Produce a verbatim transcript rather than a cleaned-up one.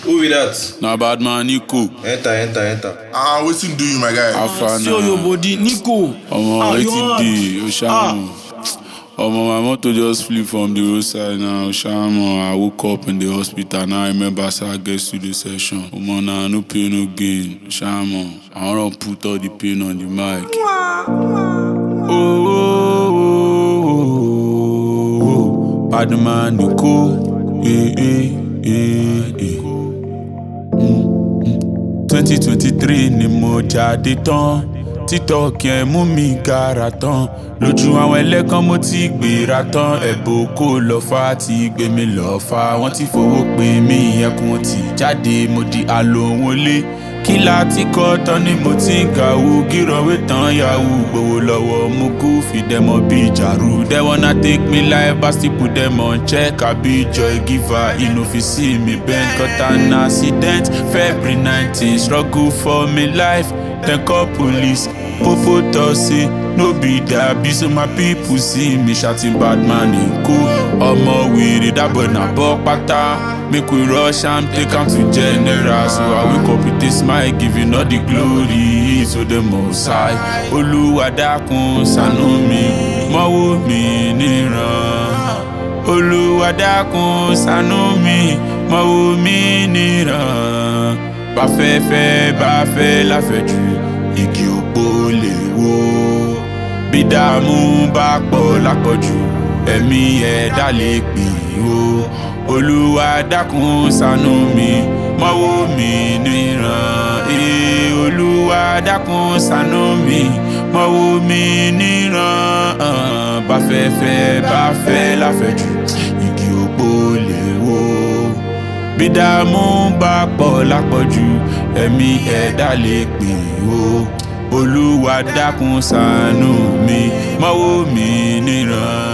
Who with that? Na bad man Nico. Enter, enter, enter. Ah, wetin do you, my guy? Afana. See your body, Nico. Omo, Ah, wetin dey? Oshamo. Omo, my motor just flew from the roadside now. Oshamo, I woke up in the hospital. Now I remember say I get studio session. Omo, now no pain, no gain. Oshamo, I wanna put all the pain on the mic. Oh, oh, oh, oh. Bad man Nico. Eh, eh, eh, eh. twenty twenty-three ni mo jáde tán, TikTok yẹn mú mi gara tán, lójú àwọn ẹlẹ́kan mo ti gbéra tán, ẹ̀bùn kò lọ fà tí gbé mi lọ fà, wọ́n ti fowó pè mí ẹkùn ti jáde mo di àlòwọlé, kí láti kọ́ tán ni mo ti ń kàwú, gírọ̀wé tán yahoo, gbowó lọ́wọ́ mo kú fi dẹ́mọ̀ bí ìjàrú, they wanna take me life but still put them on check, I be joy giver, you no fit see me bend, got an accident, February nineteenth, struggle for me life, then call police, popo tossy, no be that be so my people see me shouting bad man in cool, omo weary that boy na bok pata, make we rush and take am to general, so I wake up with a smile, giving all the glory, so the most high, Olúwa dákun ṣàánú mi, má wò mí níran, Olúwa dákun ṣàánú mi, má wò mí níran, bá fẹ́ fẹ́ bá fẹ́ láfẹ̀jù, igi òpó lè wó, bí dààmú bá pọ̀ lápọ̀jù, ẹ̀mí ẹ̀dá lè pè ó, Olúwa dákun ṣàánú mi, má wò mí níran, ee Olúwa dákun ṣàánú mi, má wò mí níran, bá fẹ́ fẹ́ bá fẹ́ láfẹ̀jù, igi òpó lè wó, bí dààmú bá pọ̀ lápọ̀jù, ẹ̀mí ẹ̀dá lè pè ó, Olúwa dákun ṣàánú mi, má wò mí níran.